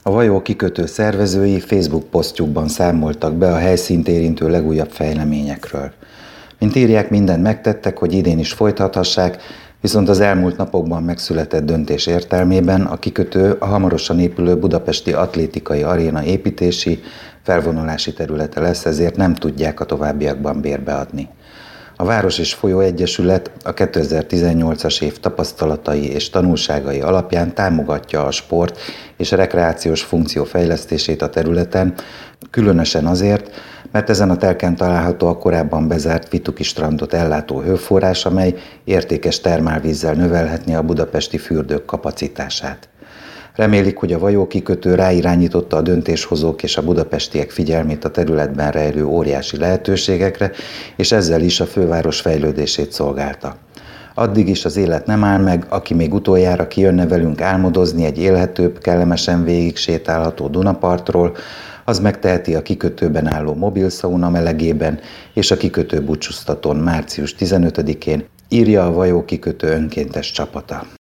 A Vajó kikötő szervezői Facebook posztjukban számoltak be a helyszínt érintő legújabb fejleményekről. Mint írják, mindent megtettek, hogy idén is folytathassák, viszont az elmúlt napokban megszületett döntés értelmében a kikötő a hamarosan épülő budapesti atlétikai aréna építési, felvonulási területe lesz, ezért nem tudják a továbbiakban bérbeadni. A Város és Folyó Egyesület a 2018-as év tapasztalatai és tanulságai alapján támogatja a sport és a rekreációs funkció fejlesztését a területen, különösen azért, mert ezen a telken található a korábban bezárt Vituki strandot ellátó hőforrás, amely értékes termálvízzel növelhetné a budapesti fürdők kapacitását. Remélik, hogy a Vajó kikötő ráirányította a döntéshozók és a budapestiek figyelmét a területben rejlő óriási lehetőségekre, és ezzel is a főváros fejlődését szolgálta. Addig is az élet nem áll meg, aki még utoljára kijönne velünk álmodozni egy élhetőbb, kellemesen végig sétálható Dunapartról, az megteheti a kikötőben álló mobil szauna melegében és a kikötő búcsúztatón március 15-én, írja a Vajó kikötő önkéntes csapata.